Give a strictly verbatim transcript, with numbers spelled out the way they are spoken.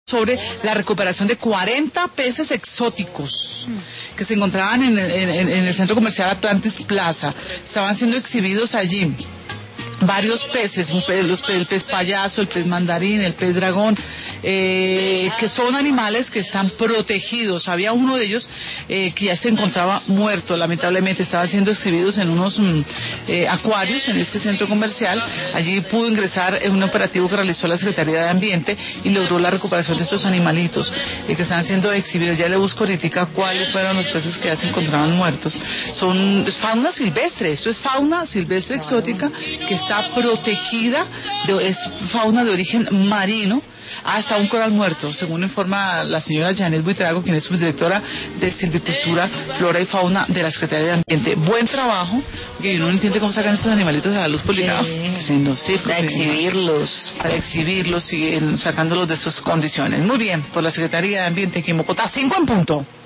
sobre la recuperación de cuarenta peces exóticos que se encontraban en, en, en el centro comercial Atlantis Plaza. Estaban siendo exhibidos allí varios peces, un pez, los, el pez payaso, el pez mandarín, el pez dragón, eh, que son animales que están protegidos. Había uno de ellos eh, que ya se encontraba muerto, lamentablemente. Estaban siendo exhibidos en unos mm, eh, acuarios en este centro comercial. Allí pudo ingresar en un operativo que realizó la Secretaría de Ambiente y logró la recuperación de estos animalitos eh, que están siendo exhibidos. Ya le busco ahorita cuáles fueron los peces que ya se encontraban muertos. Son es fauna silvestre, esto es fauna silvestre exótica que está está protegida, de, es fauna de origen marino, hasta un coral muerto, según informa la señora Janet Buitrago, quien es subdirectora de Silvicultura, Flora y Fauna de la Secretaría de Ambiente. Buen trabajo, que uno no entiende cómo sacan estos animalitos a la luz pública. Sí, en los circos, para exhibirlos. Para exhibirlos y sacándolos de sus condiciones. Muy bien, por la Secretaría de Ambiente aquí en Bogotá, cinco en punto.